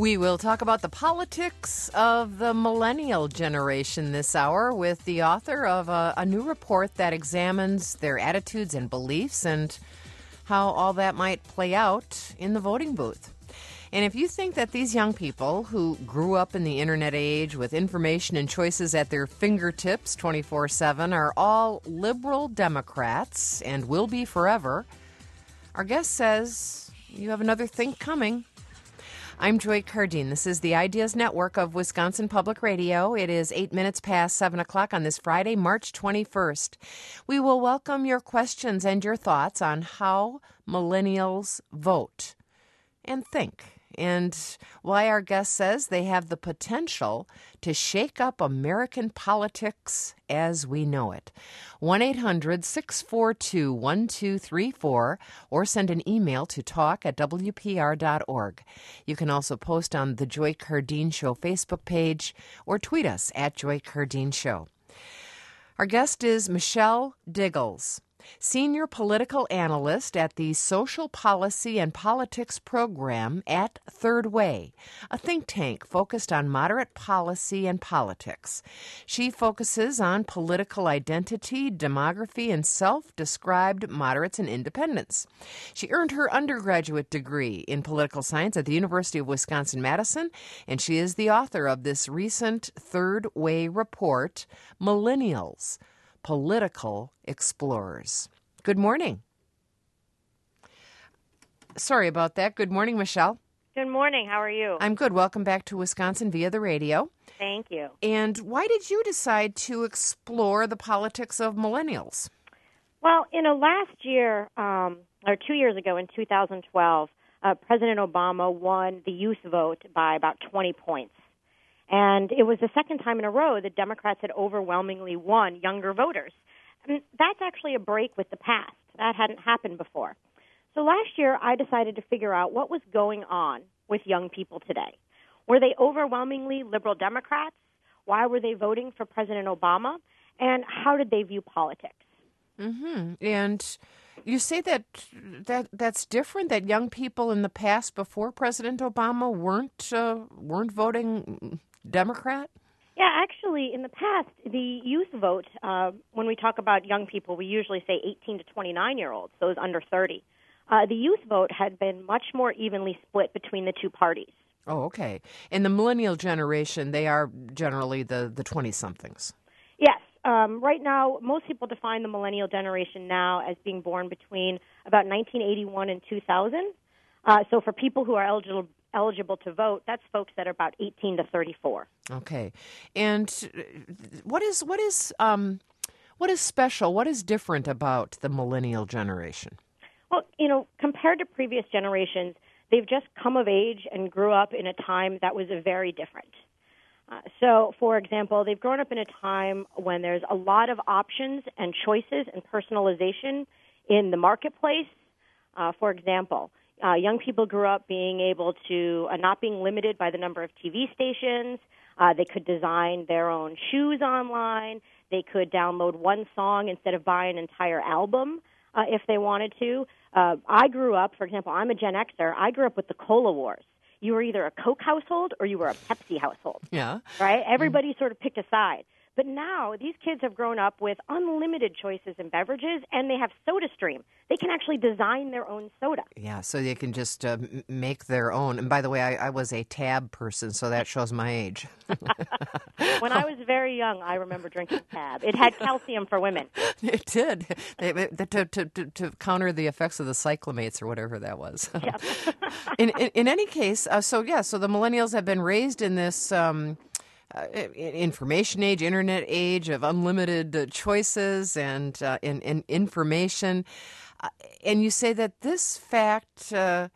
We will talk about the politics of the millennial generation this hour with the author of a new report that examines their attitudes and beliefs and how all that might play out in the voting booth. And if you think that these young people who grew up in the internet age with information and choices at their fingertips 24/7 are all liberal Democrats and will be forever, our guest says you have another think coming. I'm Joy Cardine. This is the Ideas Network of Wisconsin Public Radio. It is 8 minutes past 7 o'clock on this Friday, March 21st. We will welcome your questions and your thoughts on how millennials vote and think, and why our guest says they have the potential to shake up American politics as we know it. 1-800-642-1234 or send an email to talk@wpr.org. You can also post on the Joy Cardine Show Facebook page or tweet us at Joy Cardine Show. Our guest is Michelle Diggles, Senior Political Analyst at the Social Policy and Politics Program at Third Way, a think tank focused on moderate policy and politics. She focuses on political identity, demography, and self-described moderates and independents. She earned her undergraduate degree in political science at the University of Wisconsin-Madison, and she is the author of this recent Third Way report, Millennials, Political Explorers. Good morning. Sorry about that. Good morning, Michelle. Good morning. How are you? I'm good. Welcome back to Wisconsin via the radio. Thank you. And why did you decide to explore the politics of millennials? Well, last year, or 2 years ago in 2012, President Obama won the youth vote by about 20 points. And it was the second time in a row that Democrats had overwhelmingly won younger voters. And that's actually a break with the past. That hadn't happened before. So last year, I decided to figure out what was going on with young people today. Were they overwhelmingly liberal Democrats? Why were they voting for President Obama? And how did they view politics? Mm-hmm. And you say that's different, that young people in the past before President Obama weren't voting Democrat? Yeah, actually, in the past, the youth vote, when we talk about young people, we usually say 18 to 29-year-olds, those under 30. The youth vote had been much more evenly split between the two parties. Oh, okay. In the millennial generation, they are generally the 20-somethings. Yes. Right now, most people define the millennial generation now as being born between about 1981 and 2000. So for people who are eligible to vote, that's folks that are about 18 to 34. Okay. And what is special? What is different about the millennial generation? Well, compared to previous generations, they've just come of age and grew up in a time that was very different. So, for example, they've grown up in a time when there's a lot of options and choices and personalization in the marketplace. For example, young people grew up being able to, not being limited by the number of TV stations. They could design their own shoes online. They could download one song instead of buy an entire album if they wanted to. I grew up, for example, I'm a Gen Xer. I grew up with the Cola Wars. You were either a Coke household or you were a Pepsi household. Yeah. Right? Everybody sort of picked a side. But now these kids have grown up with unlimited choices in beverages, and they have SodaStream. They can actually design their own soda. Yeah, so they can just make their own. And by the way, I was a Tab person, so that shows my age. When I was very young, I remember drinking Tab. It had calcium for women. It did, to counter the effects of the cyclamates or whatever that was. Yep. in any case, so the millennials have been raised in this information age, internet age of unlimited choices and information. And you say that this fact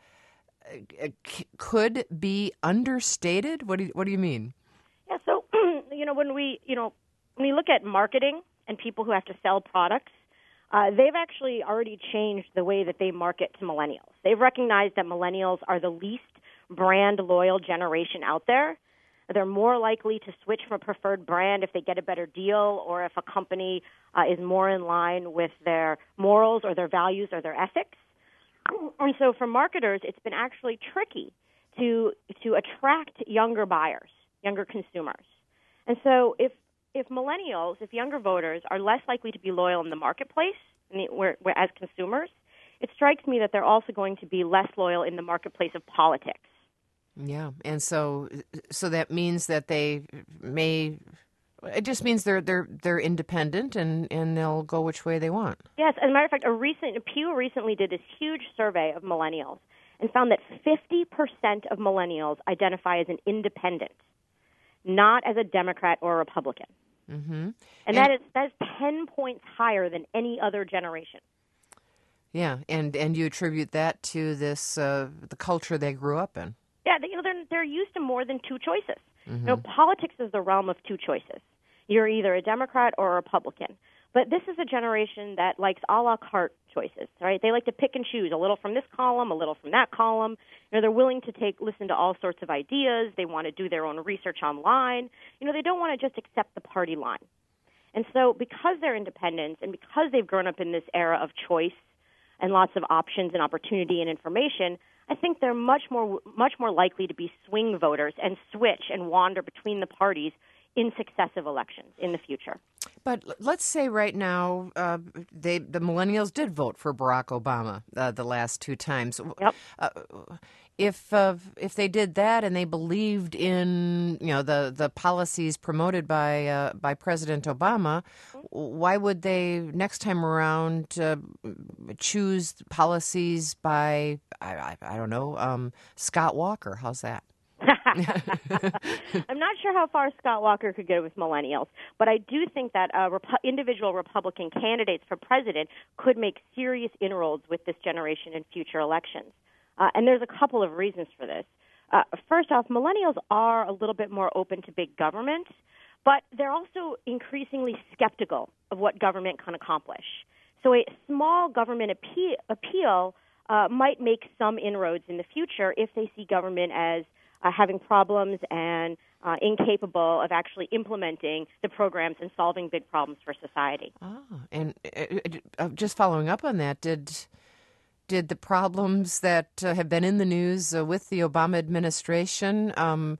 could be understated? What do you mean? Yeah, so when we look at marketing and people who have to sell products, they've actually already changed the way that they market to millennials. They've recognized that millennials are the least brand loyal generation out there. They're more likely to switch from a preferred brand if they get a better deal or if a company is more in line with their morals or their values or their ethics. And so for marketers, it's been actually tricky to attract younger buyers, younger consumers. And so if millennials, if younger voters are less likely to be loyal in the marketplace where as consumers, it strikes me that they're also going to be less loyal in the marketplace of politics. Yeah, and so that means that they may. It just means they're independent and they'll go which way they want. Yes, as a matter of fact, Pew recently did this huge survey of millennials and found that 50% of millennials identify as an independent, not as a Democrat or a Republican. Mm-hmm. And that is 10 points higher than any other generation. Yeah, and you attribute that to this the culture they grew up in. Yeah, they're used to more than two choices. Mm-hmm. Politics is the realm of two choices. You're either a Democrat or a Republican. But this is a generation that likes a la carte choices, right? They like to pick and choose, a little from this column, a little from that column. They're willing to listen to all sorts of ideas. They want to do their own research online. They don't want to just accept the party line. And so because they're independents and because they've grown up in this era of choice and lots of options and opportunity and information, I think they're much more likely to be swing voters and switch and wander between the parties in successive elections in the future. But let's say right now the millennials did vote for Barack Obama the last two times. Yep. If they did that and they believed in the policies promoted by President Obama, why would they next time around choose policies by I don't know Scott Walker? How's that? I'm not sure how far Scott Walker could go with millennials, but I do think that individual Republican candidates for president could make serious inroads with this generation in future elections. And there's a couple of reasons for this. First off, millennials are a little bit more open to big government, but they're also increasingly skeptical of what government can accomplish. So a small government appeal might make some inroads in the future if they see government as having problems and incapable of actually implementing the programs and solving big problems for society. And just following up on that, did the problems that have been in the news with the Obama administration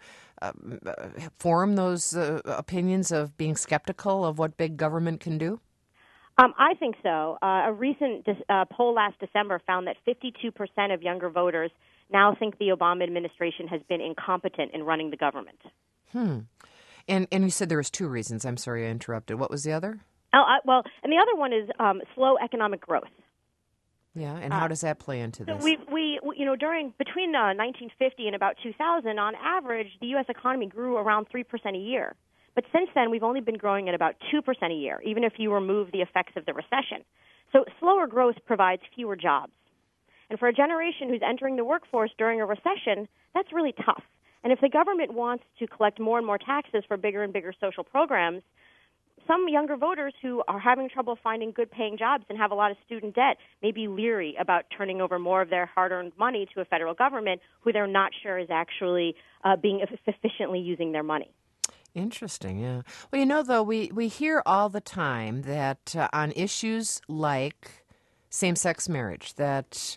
form those opinions of being skeptical of what big government can do? I think so. A recent poll last December found that 52% of younger voters now think the Obama administration has been incompetent in running the government. And you said there was two reasons. I'm sorry I interrupted. What was the other? And the other one is slow economic growth. Yeah, and how does that play into this? So we between 1950 and about 2000, on average, the U.S. economy grew around 3% a year. But since then, we've only been growing at about 2% a year, even if you remove the effects of the recession. So slower growth provides fewer jobs. And for a generation who's entering the workforce during a recession, that's really tough. And if the government wants to collect more and more taxes for bigger and bigger social programs, some younger voters who are having trouble finding good-paying jobs and have a lot of student debt may be leery about turning over more of their hard-earned money to a federal government who they're not sure is actually being efficiently using their money. Interesting, yeah. Well, though, we hear all the time that on issues like same-sex marriage, that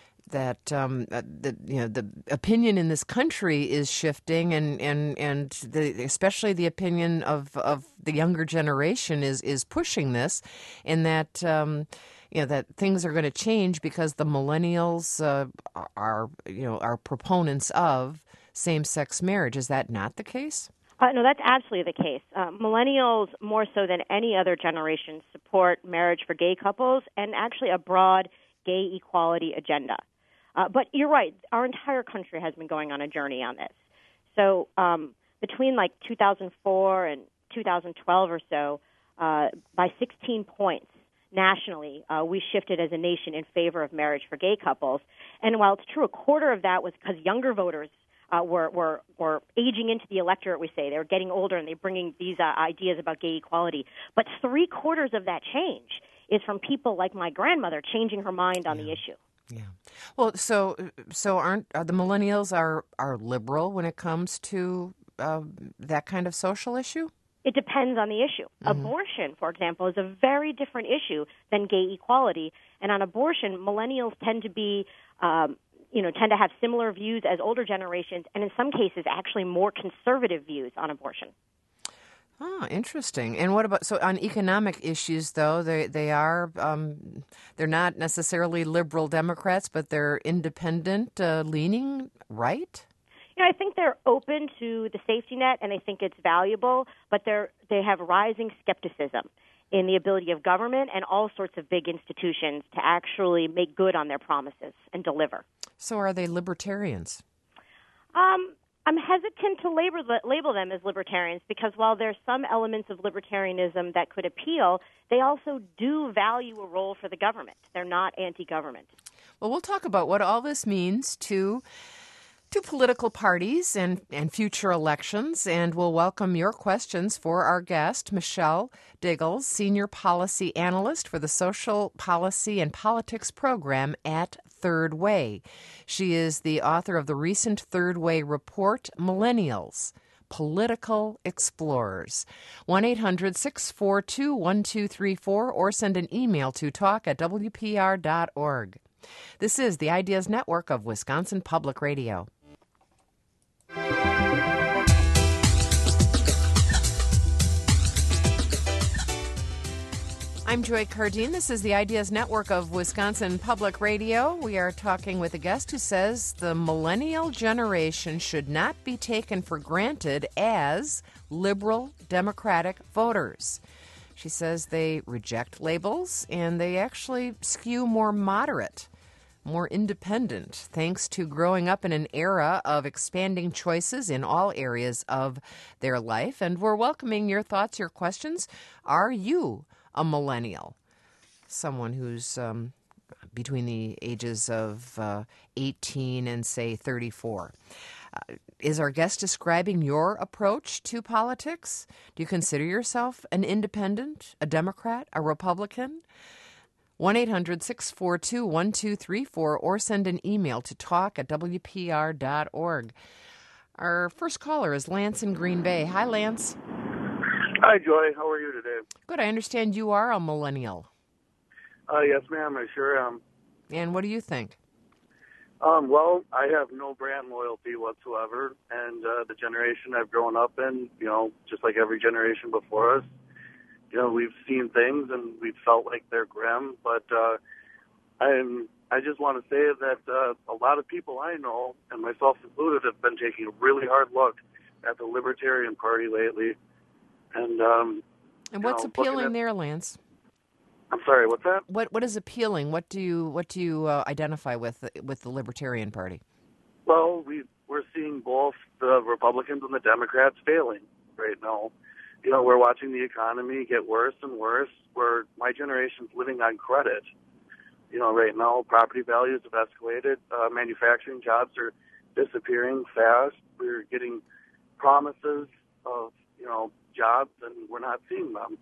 the opinion in this country is shifting, and especially the opinion of the younger generation is pushing this, and that that things are going to change because the millennials are proponents of same-sex marriage. Is that not the case? No, that's absolutely the case. Millennials, more so than any other generation, support marriage for gay couples and actually a broad gay equality agenda. But you're right, our entire country has been going on a journey on this. So between 2004 and 2012 or so, by 16 points nationally, we shifted as a nation in favor of marriage for gay couples. And while it's true, a quarter of that was because younger voters were aging into the electorate, we say. They were getting older and they're bringing these ideas about gay equality. But 3/4 of that change is from people like my grandmother changing her mind on the issue. Yeah. Well, so aren't the millennials are liberal when it comes to that kind of social issue? It depends on the issue. Mm-hmm. Abortion, for example, is a very different issue than gay equality. And on abortion, millennials tend to be tend to have similar views as older generations, and in some cases, actually more conservative views on abortion. Oh, interesting. And what about, so on economic issues, though, they are, they're not necessarily liberal Democrats, but they're independent leaning, right? I think they're open to the safety net, and they think it's valuable, but they have rising skepticism in the ability of government and all sorts of big institutions to actually make good on their promises and deliver. So are they libertarians? I'm hesitant to label them as libertarians because while there's some elements of libertarianism that could appeal, they also do value a role for the government. They're not anti-government. Well, we'll talk about what all this means to political parties and future elections, and we'll welcome your questions for our guest, Michelle Diggles, Senior Policy Analyst for the Social Policy and Politics Program at Third Way. She is the author of the recent Third Way report, Millennials, Political Explorers. 1-800-642-1234 or send an email to talk@wpr.org. This is the Ideas Network of Wisconsin Public Radio. I'm Joy Cardine. This is the Ideas Network of Wisconsin Public Radio. We are talking with a guest who says the millennial generation should not be taken for granted as liberal Democratic voters. She says they reject labels and they actually skew more moderate, more independent, thanks to growing up in an era of expanding choices in all areas of their life. And we're welcoming your thoughts, your questions. Are you a millennial? Someone who's between the ages of 18 and, say, 34. Is our guest describing your approach to politics? Do you consider yourself an independent, a Democrat, a Republican? 1-800-642-1234 or send an email to talk@wpr.org. Our first caller is Lance in Green Bay. Hi, Lance. Hi, Joy. How are you today? Good. I understand you are a millennial. Yes, ma'am. I sure am. And what do you think? Well, I have no brand loyalty whatsoever, and the generation I've grown up in, just like every generation before us, we've seen things and we've felt like they're grim, but I just want to say that a lot of people I know, and myself included, have been taking a really hard look at the Libertarian Party lately. And what's appealing there, Lance? I'm sorry, what's that? What is appealing? What do you identify with the Libertarian Party? Well, we're seeing both the Republicans and the Democrats failing right now. We're watching the economy get worse and worse. My generation's living on credit. Right now, property values have escalated. Manufacturing jobs are disappearing fast. We're getting promises of, jobs, and we're not seeing them.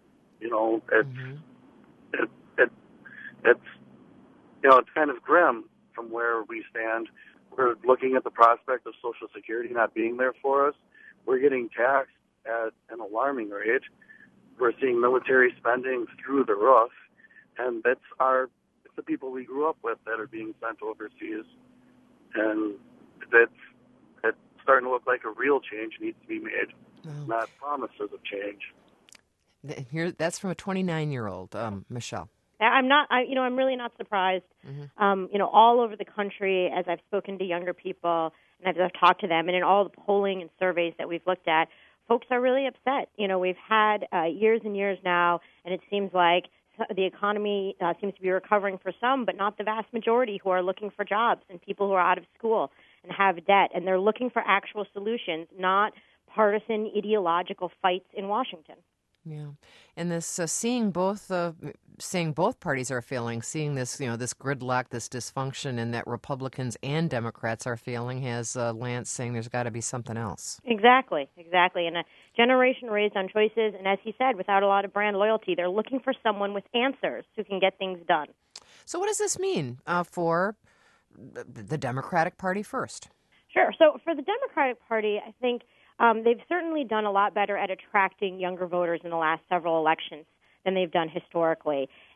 It's kind of grim from where we stand. We're looking at the prospect of Social Security not being there for us. We're getting taxed at an alarming rate. We're seeing military spending through the roof, and it's the people we grew up with that are being sent overseas. And it's starting to look like a real change needs to be made, not promises of change. That's from a 29-year-old, Michelle. I'm really not surprised. Mm-hmm. All over the country, as I've spoken to younger people and as I've talked to them, and in all the polling and surveys that we've looked at, folks are really upset. We've had years and years now, and it seems like the economy seems to be recovering for some, but not the vast majority who are looking for jobs and people who are out of school and have debt. And they're looking for actual solutions, not partisan ideological fights in Washington. Yeah, and this seeing both parties are failing, seeing this this gridlock, this dysfunction, and that Republicans and Democrats are failing, has Lance saying there's got to be something else. Exactly, and a generation raised on choices, and as he said, without a lot of brand loyalty. They're looking for someone with answers who can get things done. So, what does this mean for the Democratic Party first? Sure. So, for the Democratic Party, I think they've certainly done a lot better at attracting younger voters in the last several elections than they've done historically.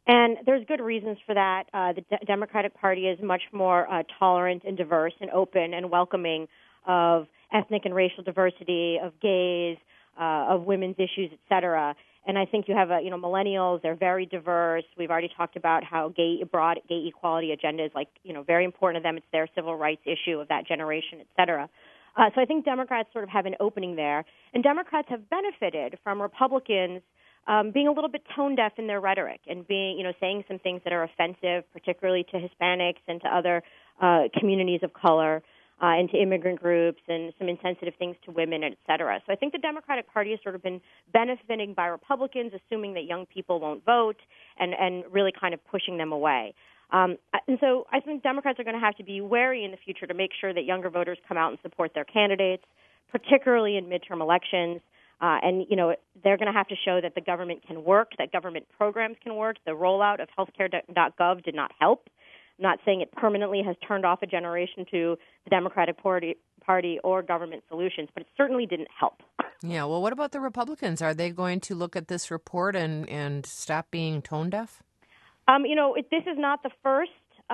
And there's good reasons for that. The Democratic Party is much more tolerant and diverse and open and welcoming of ethnic and racial diversity, of gays, of women's issues, et cetera. And I think you have, millennials, they're very diverse. We've already talked about how broad gay equality agenda is very important to them. It's their civil rights issue of that generation, et cetera. So I think Democrats sort of have an opening there. And Democrats have benefited from Republicans being a little bit tone deaf in their rhetoric and saying some things that are offensive, particularly to Hispanics and to other communities of color and to immigrant groups and some insensitive things to women, et cetera. So I think the Democratic Party has sort of been benefiting by Republicans, assuming that young people won't vote and really kind of pushing them away. And so I think Democrats are going to have to be wary in the future to make sure that younger voters come out and support their candidates, particularly in midterm elections. They're going to have to show that the government can work, that government programs can work. The rollout of healthcare.gov did not help. I'm not saying it permanently has turned off a generation to the Democratic Party or government solutions, but it certainly didn't help. Yeah, well, what about the Republicans? Are they going to look at this report and stop being tone deaf? This is not the first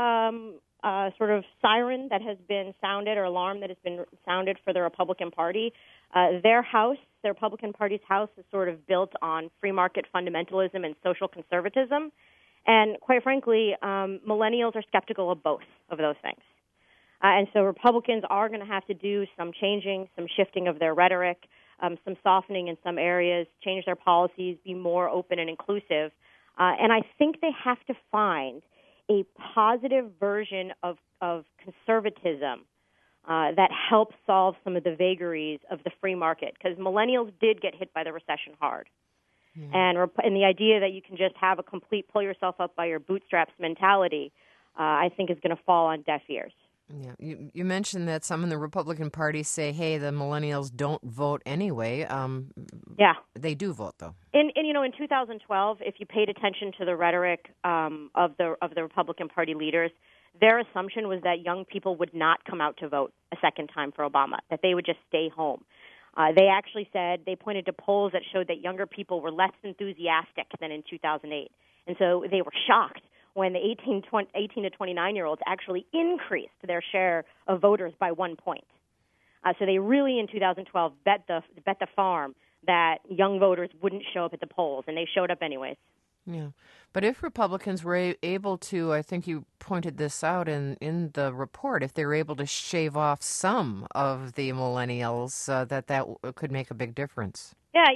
sort of siren that has been sounded or alarm that has been sounded for the Republican Party. Their House, the Republican Party's House, is sort of built on free market fundamentalism and social conservatism. And quite frankly, millennials are skeptical of both of those things. And so Republicans are going to have to do some changing, some shifting of their rhetoric, some softening in some areas, change their policies, be more open and inclusive. And I think they have to find a positive version of conservatism that helps solve some of the vagaries of the free market, because millennials did get hit by the recession hard. Yeah. And the idea that you can just have a complete pull yourself up by your bootstraps mentality, I think is going to fall on deaf ears. Yeah, you mentioned that some in the Republican Party say, "Hey, the millennials don't vote anyway." Yeah, they do vote though. In 2012, if you paid attention to the rhetoric of the Republican Party leaders, their assumption was that young people would not come out to vote a second time for Obama; that they would just stay home. They actually said they pointed to polls that showed that younger people were less enthusiastic than in 2008, and so they were shocked when the 18 to 29-year-olds actually increased their share of voters by 1 point. So they really, in 2012, bet the farm that young voters wouldn't show up at the polls, and they showed up anyways. Yeah. But if Republicans were able to, I think you pointed this out in the report, if they were able to shave off some of the millennials, that could make a big difference. Yeah,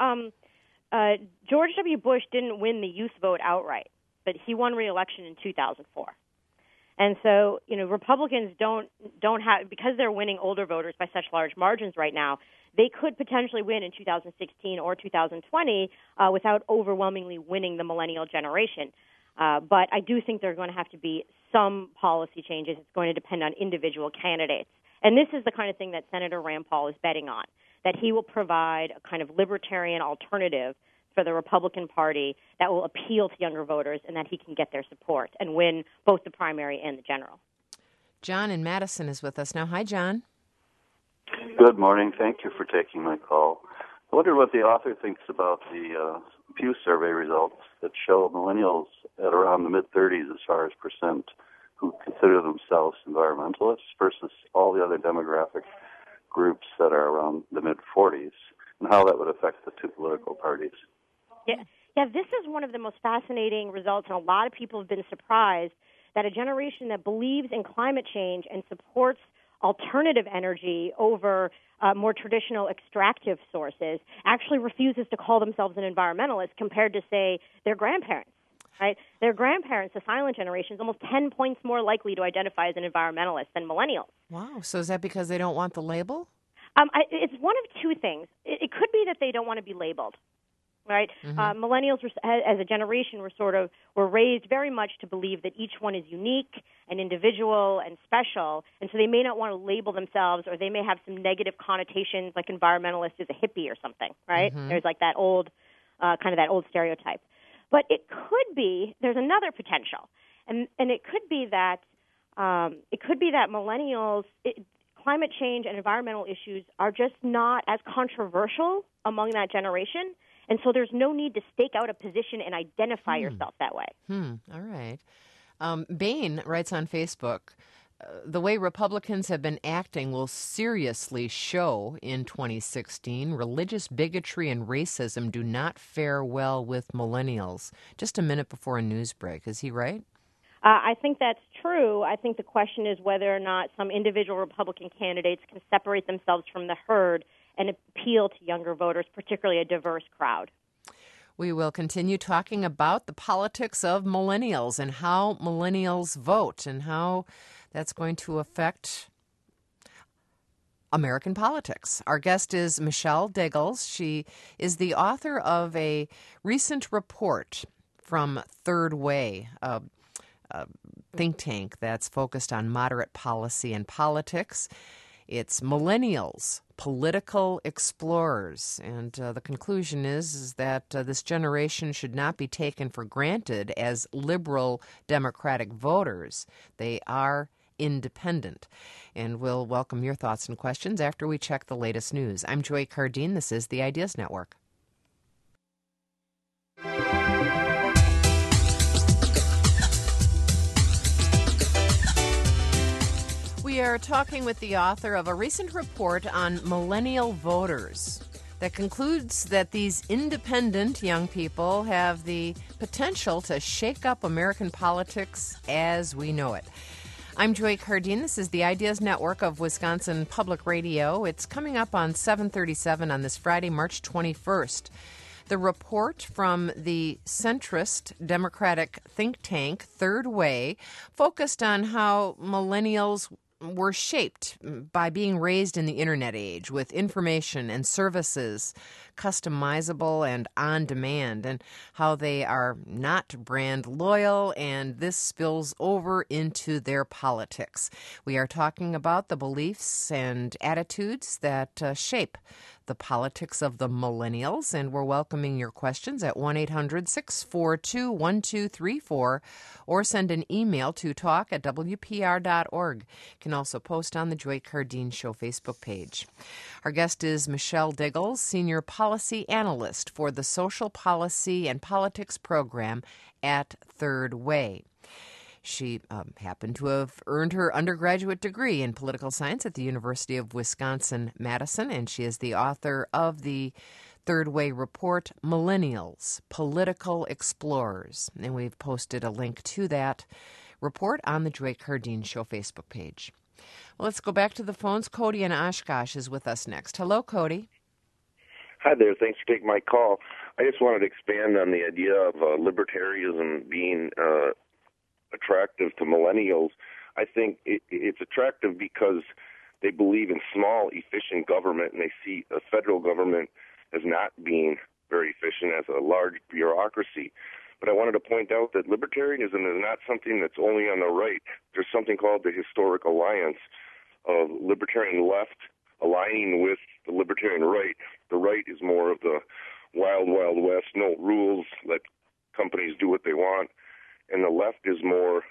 George W. Bush didn't win the youth vote outright, but he won re-election in 2004. And so, Republicans don't have, because they're winning older voters by such large margins right now, they could potentially win in 2016 or 2020 without overwhelmingly winning the millennial generation. But I do think there are going to have to be some policy changes. It's going to depend on individual candidates. And this is the kind of thing that Senator Rand Paul is betting on, that he will provide a kind of libertarian alternative for the Republican Party that will appeal to younger voters and that he can get their support and win both the primary and the general. John in Madison is with us now. Hi, John. Good morning. Thank you for taking my call. I wonder what the author thinks about the Pew survey results that show millennials at around the mid-30s as far as percent who consider themselves environmentalists versus all the other demographic groups that are around the mid-40s, and how that would affect the two political parties. Yeah, this is one of the most fascinating results, and a lot of people have been surprised that a generation that believes in climate change and supports alternative energy over more traditional extractive sources actually refuses to call themselves an environmentalist compared to, say, their grandparents. Right? Their grandparents, the silent generation, is almost 10 points more likely to identify as an environmentalist than millennials. Wow. So is that because they don't want the label? It's one of two things. It could be that they don't want to be labeled. Right? Mm-hmm. Millennials, as a generation, were raised very much to believe that each one is unique and individual and special, and so they may not want to label themselves, or they may have some negative connotations, like environmentalist is a hippie or something. Right? Mm-hmm. There's like that old, that old stereotype. But it could be there's another potential, and it could be that millennials, climate change and environmental issues are just not as controversial among that generation. And so there's no need to stake out a position and identify yourself that way. All right. Bain writes on Facebook, the way Republicans have been acting will seriously show in 2016. Religious bigotry and racism do not fare well with millennials. Just a minute before a news break. Is he right? I think that's true. I think the question is whether or not some individual Republican candidates can separate themselves from the herd and appeal to younger voters, particularly a diverse crowd. We will continue talking about the politics of millennials and how millennials vote and how that's going to affect American politics. Our guest is Michelle Diggles. She is the author of a recent report from Third Way, a think tank that's focused on moderate policy and politics. It's Millennials, Political Explorers. And the conclusion is that this generation should not be taken for granted as liberal Democratic voters. They are independent. And we'll welcome your thoughts and questions after we check the latest news. I'm Joy Cardine. This is the Ideas Network. We are talking with the author of a recent report on millennial voters that concludes that these independent young people have the potential to shake up American politics as we know it. I'm Joy Cardine. This is the Ideas Network of Wisconsin Public Radio. It's coming up on 7:37 on this Friday, March 21st. The report from the centrist Democratic think tank Third Way focused on how millennials were shaped by being raised in the internet age with information and services customizable and on demand, and how they are not brand loyal, and this spills over into their politics. We are talking about the beliefs and attitudes that shape the politics of the millennials, and we're welcoming your questions at 1-800-642-1234 or send an email to talk@wpr.org. You can also post on the Joy Cardine Show Facebook page. Our guest is Michelle Diggles, Senior Policy Analyst for the Social Policy and Politics Program at Third Way. She happened to have earned her undergraduate degree in political science at the University of Wisconsin-Madison, and she is the author of the Third Way report, Millennials, Political Explorers. And we've posted a link to that report on the Joy Cardine Show Facebook page. Well, let's go back to the phones. Cody in Oshkosh is with us next. Hello, Cody. Hi there. Thanks for taking my call. I just wanted to expand on the idea of libertarianism being attractive to millennials. I think it's attractive because they believe in small, efficient government, and they see a federal government as not being very efficient, as a large bureaucracy. But I wanted to point out that libertarianism is not something that's only on the right. There's something called the Historic Alliance of libertarian left aligning with the libertarian right. The right is more of the wild, wild west, no rules, let companies do what they want. And the left is more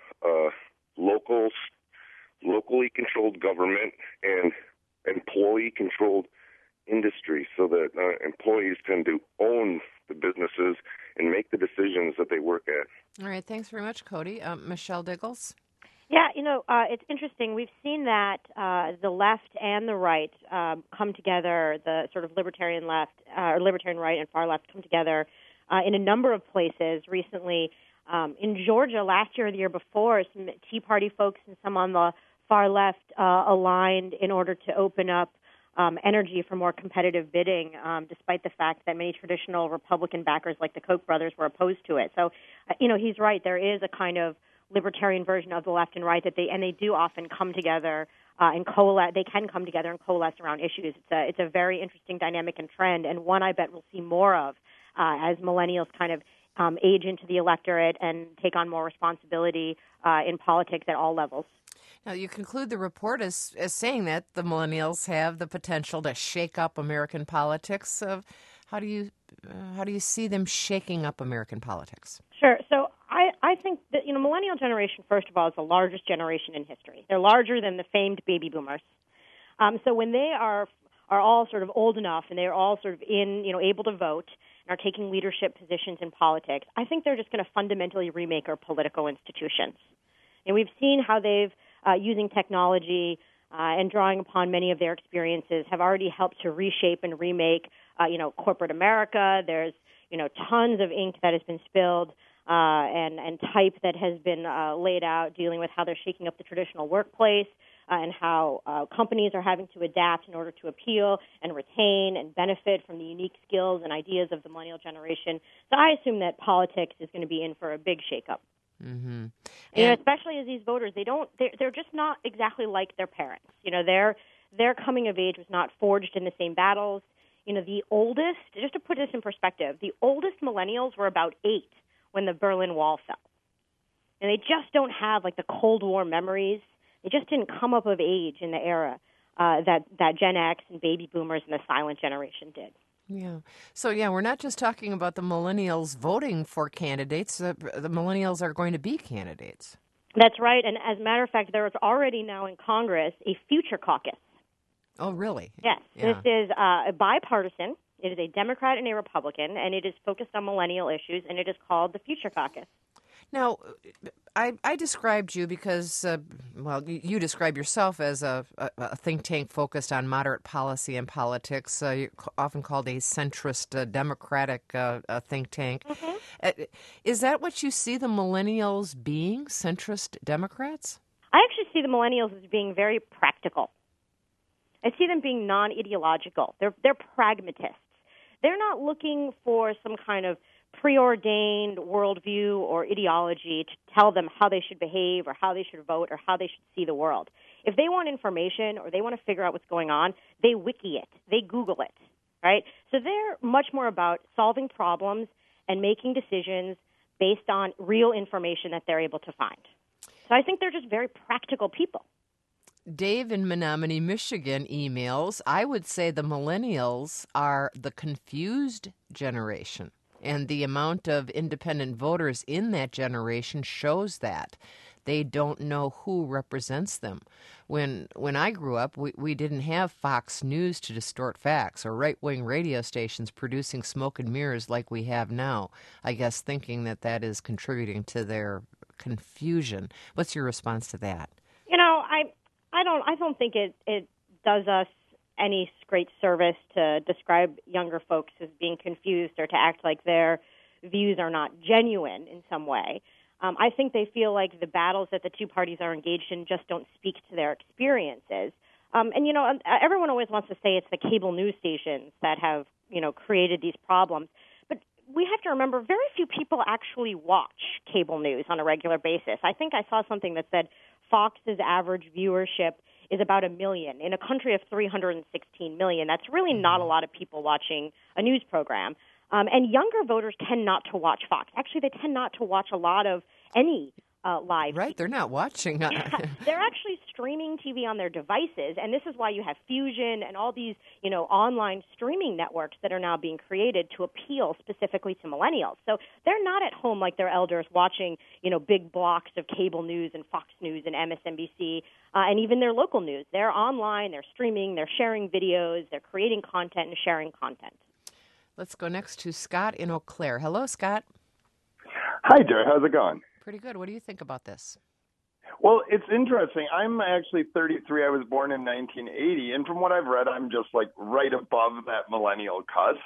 locally controlled government and employee-controlled industry, so that employees tend to own the businesses and make the decisions that they work at. All right. Thanks very much, Cody. Michelle Diggles? Yeah, it's interesting. We've seen that the left and the right come together, the sort of libertarian left, or libertarian right and far left come together in a number of places recently. In Georgia last year or the year before, some Tea Party folks and some on the far left aligned in order to open up energy for more competitive bidding, despite the fact that many traditional Republican backers like the Koch brothers were opposed to it. So, he's right. There is a kind of libertarian version of the left and right that they do often come together and coalesce. They can come together and coalesce around issues. It's a very interesting dynamic and trend, and one I bet we'll see more of as millennials kind of age into the electorate and take on more responsibility in politics at all levels. Now, you conclude the report as saying that the millennials have the potential to shake up American politics. How do you see them shaking up American politics? Sure. So I think that millennial generation, first of all, is the largest generation in history. They're larger than the famed baby boomers. So when they are all sort of old enough and they're all sort of able to vote, and are taking leadership positions in politics, I think they're just going to fundamentally remake our political institutions. And we've seen how they've, using technology and drawing upon many of their experiences, have already helped to reshape and remake, corporate America. There's, tons of ink that has been spilled and type that has been laid out dealing with how they're shaking up the traditional workplace and how companies are having to adapt in order to appeal and retain and benefit from the unique skills and ideas of the millennial generation. So I assume that politics is going to be in for a big shakeup. Mm-hmm. Especially as these voters, they're just not exactly like their parents. Their coming of age was not forged in the same battles. The oldest, just to put this in perspective, the oldest millennials were about 8 when the Berlin Wall fell. And they just don't have the Cold War memories. They just didn't come up of age in the era that Gen X and baby boomers and the silent generation did. Yeah. So, we're not just talking about the millennials voting for candidates. The millennials are going to be candidates. That's right. And as a matter of fact, there is already now in Congress a future caucus. Oh, really? Yes. Yeah. This is bipartisan. It is a Democrat and a Republican, and it is focused on millennial issues, and it is called the Future Caucus. Now, I described you because, you describe yourself as a think tank focused on moderate policy and politics. You're often called a centrist democratic think tank. Mm-hmm. Is that what you see the millennials being, centrist Democrats? I actually see the millennials as being very practical. I see them being non-ideological. They're pragmatists. They're not looking for some kind of preordained worldview or ideology to tell them how they should behave or how they should vote or how they should see the world. If they want information or they want to figure out what's going on, they wiki it. They Google it, right? So they're much more about solving problems and making decisions based on real information that they're able to find. So I think they're just very practical people. Dave in Menominee, Michigan emails, I would say the millennials are the confused generation. And the amount of independent voters in that generation shows that. They don't know who represents them. When I grew up, we didn't have Fox News to distort facts or right-wing radio stations producing smoke and mirrors like we have now, I guess thinking that is contributing to their confusion. What's your response to that? I don't think it does us any great service to describe younger folks as being confused or to act like their views are not genuine in some way. I think they feel like the battles that the two parties are engaged in just don't speak to their experiences. Everyone always wants to say it's the cable news stations that have, created these problems. But we have to remember very few people actually watch cable news on a regular basis. I think I saw something that said Fox's average viewership is about 1 million. In a country of 316 million, that's really not a lot of people watching a news program. And younger voters tend not to watch Fox. Actually, they tend not to watch a lot of any live. Right, they're not watching. They're actually streaming TV on their devices, and this is why you have Fusion and all these, online streaming networks that are now being created to appeal specifically to millennials. So they're not at home like their elders watching, big blocks of cable news and Fox News and MSNBC and even their local news. They're online, they're streaming, they're sharing videos, they're creating content and sharing content. Let's go next to Scott in Eau Claire. Hello, Scott. Hi, Joe. How's it going? Pretty good. What do you think about this? Well, it's interesting. I'm actually 33. I was born in 1980, and from what I've read, I'm just right above that millennial cusp.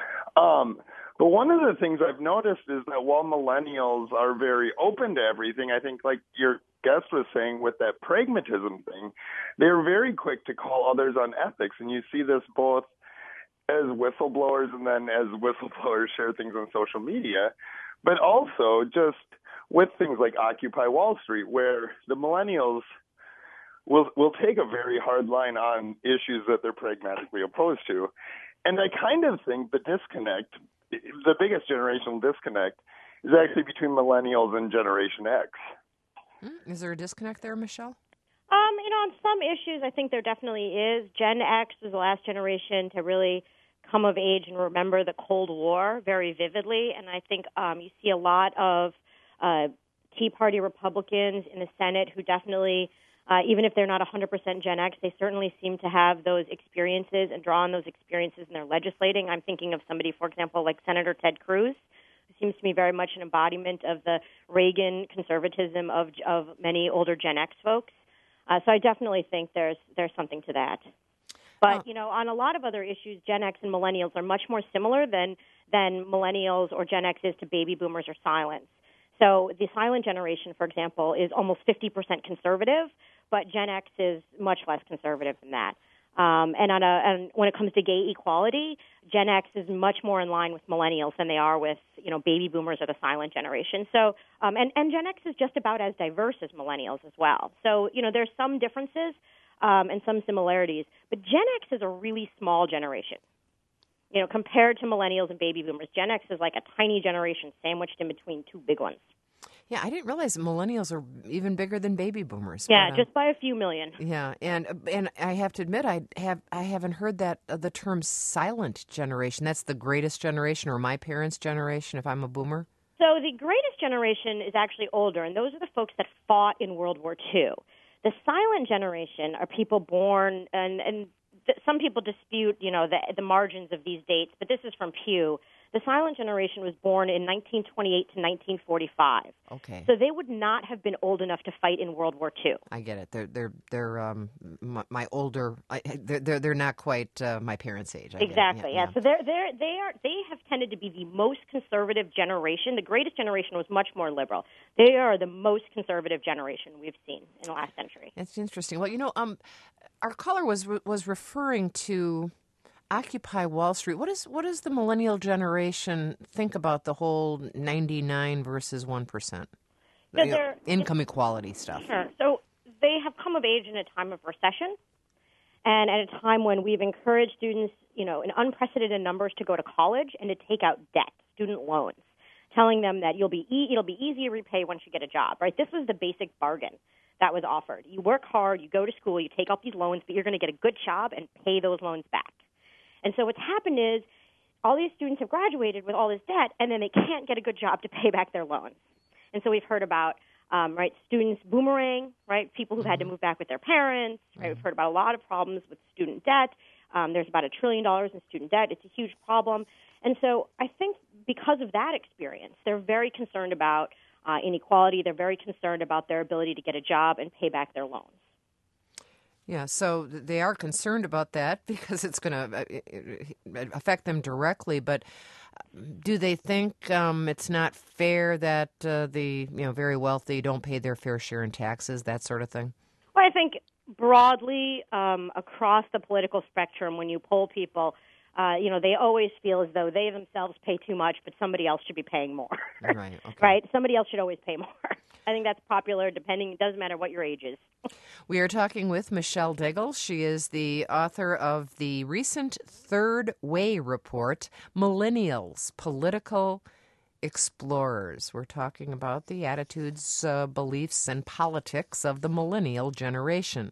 But one of the things I've noticed is that while millennials are very open to everything, I think like your guest was saying with that pragmatism thing, they're very quick to call others on ethics, and you see this both as whistleblowers and then as whistleblowers share things on social media, but also just with things like Occupy Wall Street, where the millennials will take a very hard line on issues that they're pragmatically opposed to. And I kind of think the disconnect, the biggest generational disconnect, is actually between millennials and Generation X. Is there a disconnect there, Michelle? On some issues, I think there definitely is. Gen X was the last generation to really come of age and remember the Cold War very vividly. And I think you see a lot of Tea Party Republicans in the Senate who definitely Even if they're not 100% Gen X, they certainly seem to have those experiences and draw on those experiences in their legislating. I'm thinking of somebody, for example, like Senator Ted Cruz, who seems to me very much an embodiment of the Reagan conservatism of many older Gen X folks. So I definitely think there's something to that. But, on a lot of other issues, Gen X and millennials are much more similar than millennials or Gen X is to baby boomers or silents. So the silent generation, for example, is almost 50% conservative, but Gen X is much less conservative than that. And when it comes to gay equality, Gen X is much more in line with millennials than they are with, baby boomers or the silent generation. So, and Gen X is just about as diverse as millennials as well. So, there's some differences and some similarities, but Gen X is a really small generation. Compared to millennials and baby boomers, Gen X is like a tiny generation sandwiched in between two big ones. Yeah, I didn't realize millennials are even bigger than baby boomers. Yeah, but, just by a few million. Yeah, and I have to admit, I haven't heard that the term silent generation. That's the greatest generation, or my parents' generation, if I'm a boomer. So the greatest generation is actually older, and those are the folks that fought in World War II. The silent generation are people born, and some people dispute, the margins of these dates, but this is from Pew. The silent generation was born in 1928 to 1945. Okay. So they would not have been old enough to fight in World War II. I get it. They're my older. They're not quite my parents' age. Exactly. Yeah. So they have tended to be the most conservative generation. The greatest generation was much more liberal. They are the most conservative generation we've seen in the last century. It's interesting. Well, our caller was referring to Occupy Wall Street. What does the millennial generation think about the whole 99 versus 1%? Income equality stuff. Sure. So they have come of age in a time of recession and at a time when we've encouraged students, in unprecedented numbers to go to college and to take out debt, student loans, telling them that it'll be easy to repay once you get a job, right? This was the basic bargain that was offered. You work hard, you go to school, you take out these loans, but you're going to get a good job and pay those loans back. And so what's happened is all these students have graduated with all this debt, and then they can't get a good job to pay back their loans. And so we've heard about, students boomerang, right, people who've had to move back with their parents. Right? We've heard about a lot of problems with student debt. There's about $1 trillion in student debt. It's a huge problem. And so I think because of that experience, they're very concerned about inequality. They're very concerned about their ability to get a job and pay back their loans. Yeah, so they are concerned about that because it's going to affect them directly. But do they think it's not fair that the very wealthy don't pay their fair share in taxes, that sort of thing? Well, I think broadly across the political spectrum, when you poll people, they always feel as though they themselves pay too much, but somebody else should be paying more. Right. Okay. Right? Somebody else should always pay more. I think that's popular it doesn't matter what your age is. We are talking with Michelle Daigle. She is the author of the recent Third Way report, Millennials, Political Explorers. We're talking about the attitudes, beliefs, and politics of the millennial generation.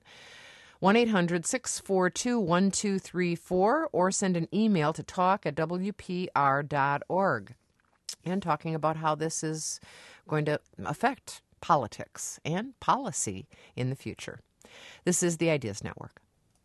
1-800-642-1234 or send an email to talk@wpr.org. And talking about how this is going to affect politics and policy in the future. This is the Ideas Network.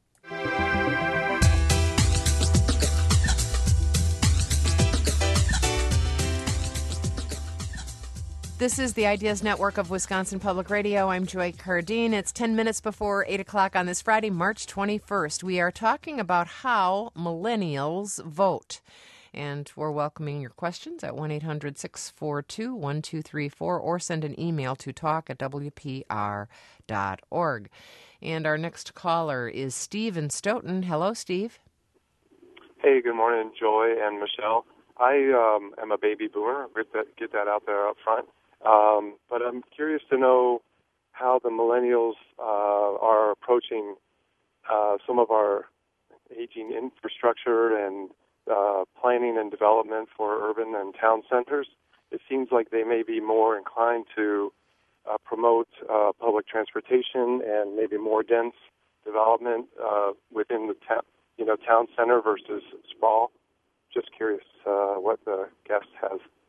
This is the Ideas Network of Wisconsin Public Radio. I'm Joy Cardine. It's 10 minutes before 8 o'clock on this Friday, March 21st. We are talking about how millennials vote. And we're welcoming your questions at 1-800-642-1234 or send an email to talk@wpr.org. And our next caller is Steve in Stoughton. Hello, Steve. Hey, good morning, Joy and Michelle. I am a baby boomer. Get that out there up front. But I'm curious to know how the millennials are approaching some of our aging infrastructure and planning and development for urban and town centers. It seems like they may be more inclined to promote public transportation and maybe more dense development within the town center versus sprawl. Just curious what the guest has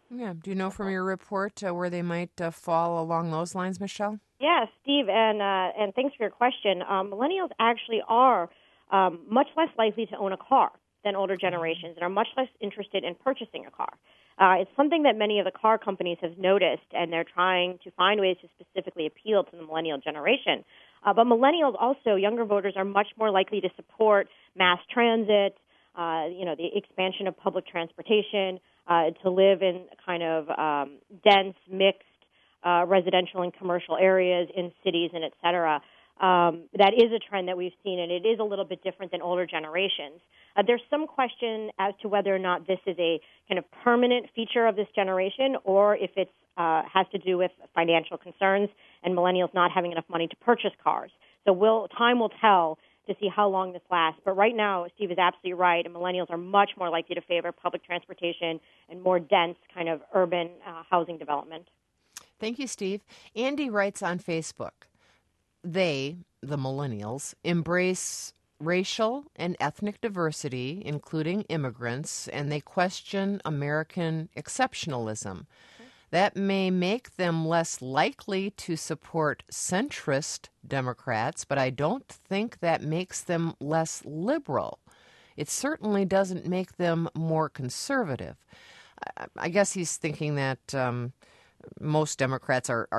Yeah. Do you know from your report where they might fall along those lines, Michelle? Yeah, Steve, and thanks for your question. Millennials actually are much less likely to own a car than older generations and are much less interested in purchasing a car. It's something that many of the car companies have noticed, and they're trying to find ways to specifically appeal to the millennial generation. But millennials also, younger voters, are much more likely to support mass transit, the expansion of public transportation, to live in kind of dense, mixed residential and commercial areas in cities and et cetera. That is a trend that we've seen, and it is a little bit different than older generations. There's some question as to whether or not this is a kind of permanent feature of this generation or if it has to do with financial concerns and millennials not having enough money to purchase cars. So time will tell to see how long this lasts. But right now, Steve is absolutely right, and millennials are much more likely to favor public transportation and more dense kind of urban housing development. Thank you, Steve. Andy writes on Facebook, they, the millennials, embrace racial and ethnic diversity, including immigrants, and they question American exceptionalism. That may make them less likely to support centrist Democrats, but I don't think that makes them less liberal. It certainly doesn't make them more conservative. I guess he's thinking that most Democrats are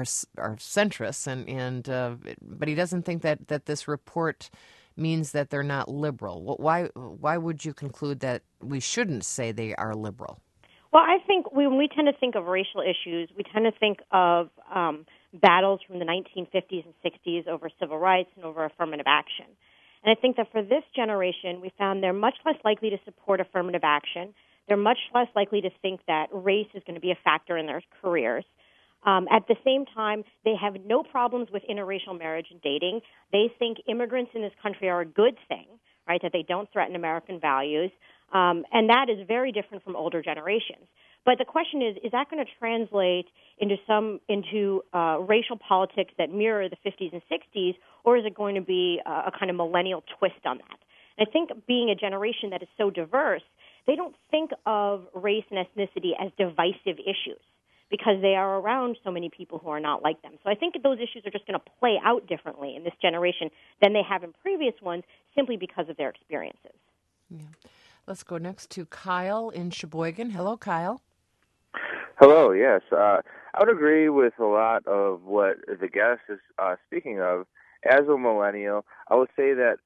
centrists, but he doesn't think that this report means that they're not liberal. Why would you conclude that we shouldn't say they are liberal? Well, I think when we tend to think of racial issues, we tend to think of battles from the 1950s and 60s over civil rights and over affirmative action. And I think that for this generation, we found they're much less likely to support affirmative action. They're much less likely to think that race is going to be a factor in their careers. At the same time, they have no problems with interracial marriage and dating. They think immigrants in this country are a good thing, right, that they don't threaten American values. And that is very different from older generations. But the question is that going to translate into racial politics that mirror the 50s and 60s, or is it going to be a kind of millennial twist on that? And I think being a generation that is so diverse, they don't think of race and ethnicity as divisive issues because they are around so many people who are not like them. So I think those issues are just going to play out differently in this generation than they have in previous ones simply because of their experiences. Yeah. Let's go next to Kyle in Sheboygan. Hello, Kyle. Hello, yes. I would agree with a lot of what the guest is speaking of. As a millennial, I would say that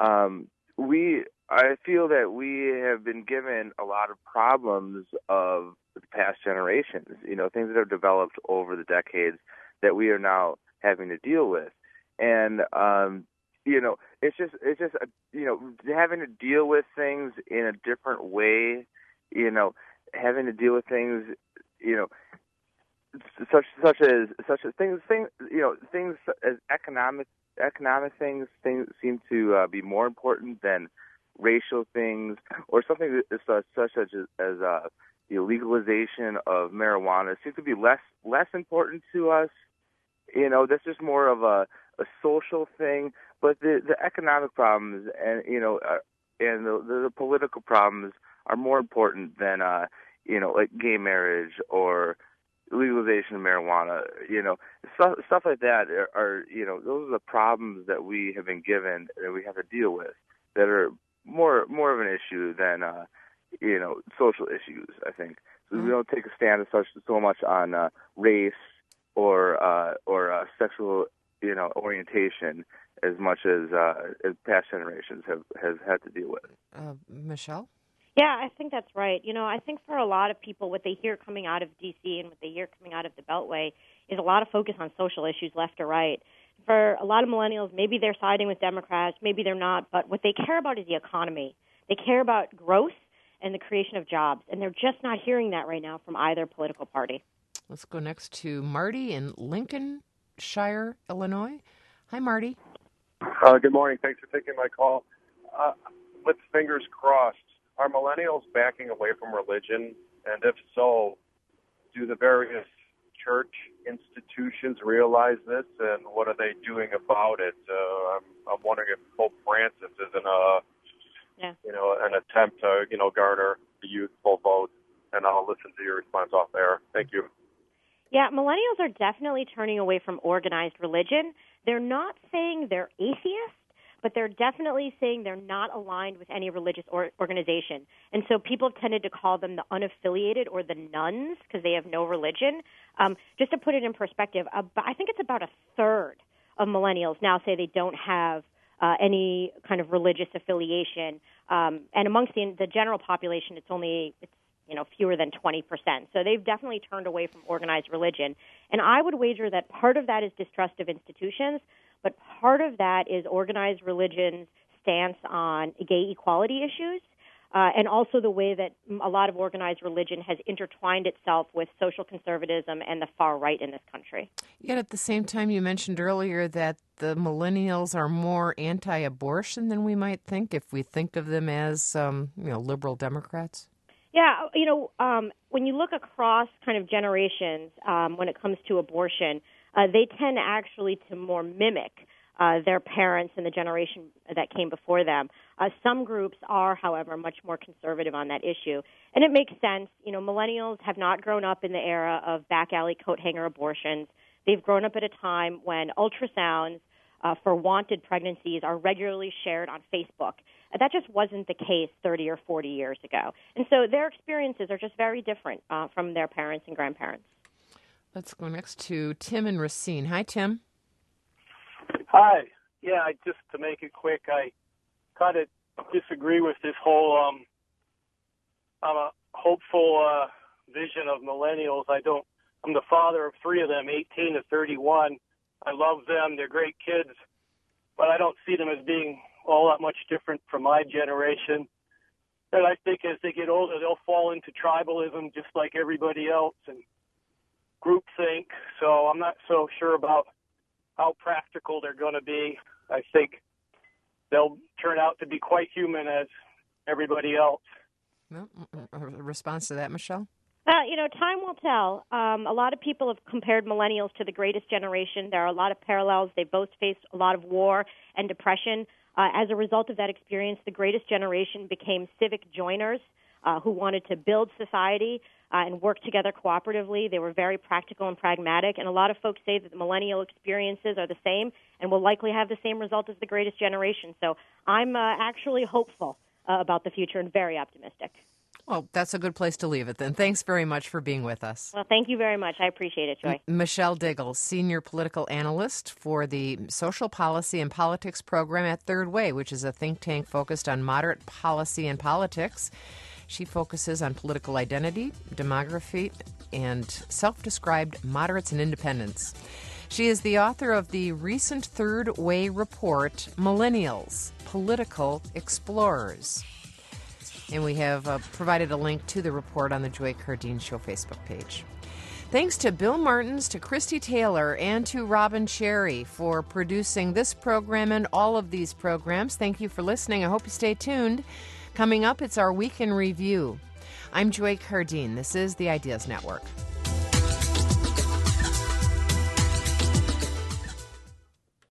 I feel that we have been given a lot of problems of the past generations, things that have developed over the decades that we are now having to deal with. And, it's just having to deal with things in a different way, having to deal with things, such as things as economic things seem to be more important than racial things, or something such as the legalization of marijuana seems to be less important to us. That's just more of a social thing. But the economic problems and the political problems are more important than like gay marriage or legalization of marijuana. Stuff like that are those are the problems that we have been given that we have to deal with that are more of an issue than social issues, I think. So we don't take a stand so much on race or sexual orientation as much as past generations have had to deal with. Michelle? Yeah, I think that's right. I think for a lot of people, what they hear coming out of D.C. and what they hear coming out of the Beltway is a lot of focus on social issues left or right. For a lot of millennials, maybe they're siding with Democrats, maybe they're not, but what they care about is the economy. They care about growth and the creation of jobs, and they're just not hearing that right now from either political party. Let's go next to Marty in Lincolnshire, Illinois. Hi, Marty. Good morning. Thanks for taking my call. With fingers crossed, are millennials backing away from religion? And if so, do the various church institutions realize this, and what are they doing about it? I'm wondering if Pope Francis is an attempt to, garner the youthful vote. and I'll listen to your response off air. Thank you. Yeah, millennials are definitely turning away from organized religion. They're not saying they're atheists, but they're definitely saying they're not aligned with any religious organization. And so people have tended to call them the unaffiliated or the nuns because they have no religion. Just to put it in perspective, I think it's about a third of millennials now say they don't have any kind of religious affiliation. And amongst the general population, it's fewer than 20%. So they've definitely turned away from organized religion. And I would wager that part of that is distrust of institutions, but part of that is organized religion's stance on gay equality issues, and also the way that a lot of organized religion has intertwined itself with social conservatism and the far right in this country. Yet at the same time, you mentioned earlier that the millennials are more anti-abortion than we might think if we think of them as, liberal Democrats. Yeah, when you look across kind of generations when it comes to abortion, they tend actually to more mimic their parents and the generation that came before them. Some groups are, however, much more conservative on that issue. And it makes sense. Millennials have not grown up in the era of back alley coat hanger abortions. They've grown up at a time when ultrasounds for wanted pregnancies are regularly shared on Facebook. That just wasn't the case 30 or 40 years ago. And so their experiences are just very different from their parents and grandparents. Let's go next to Tim in Racine. Hi, Tim. Hi. Yeah, just to make it quick, I kind of disagree with this whole hopeful vision of millennials. I'm the father of three of them, 18 to 31. I love them. They're great kids, but I don't see them as being all that much different from my generation. And I think as they get older, they'll fall into tribalism just like everybody else and groupthink. So I'm not so sure about how practical they're going to be. I think they'll turn out to be quite human as everybody else. Well, a response to that, Michelle? Time will tell. A lot of people have compared millennials to the greatest generation. There are a lot of parallels. They both faced a lot of war and depression. As a result of that experience, the greatest generation became civic joiners who wanted to build society and work together cooperatively. They were very practical and pragmatic, and a lot of folks say that the millennial experiences are the same and will likely have the same result as the greatest generation. So I'm actually hopeful about the future and very optimistic. Well, that's a good place to leave it then. Thanks very much for being with us. Well, thank you very much. I appreciate it, Joy. Michelle Diggle, Senior Political Analyst for the Social Policy and Politics Program at Third Way, which is a think tank focused on moderate policy and politics. She focuses on political identity, demography, and self-described moderates and independents. She is the author of the recent Third Way report, Millennials, Political Explorers. And we have provided a link to the report on the Joy Cardine Show Facebook page. Thanks to Bill Martins, to Christy Taylor, and to Robin Cherry for producing this program and all of these programs. Thank you for listening. I hope you stay tuned. Coming up, it's our Week in Review. I'm Joy Cardine. This is the Ideas Network.